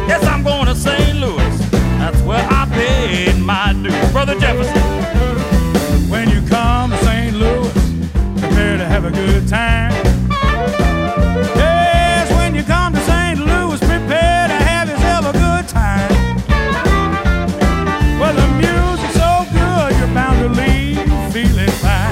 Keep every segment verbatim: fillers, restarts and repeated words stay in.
Yes, I'm going to Saint Louis. That's where I paid my dues. Brother Jefferson. When you come to Saint Louis, prepare to have a good time. Yes, when you come to Saint Louis, prepare to have yourself a good time. Well, the music's so good, you're bound to leave feeling fine.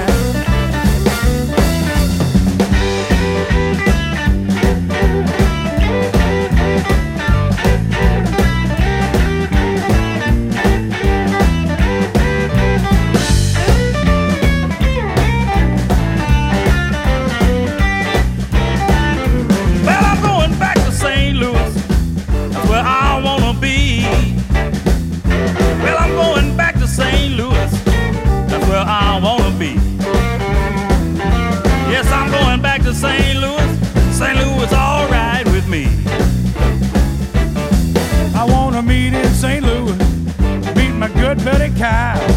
Saint Louis, Saint Louis, all right with me. I wanna meet in Saint Louis, meet my good buddy Kyle.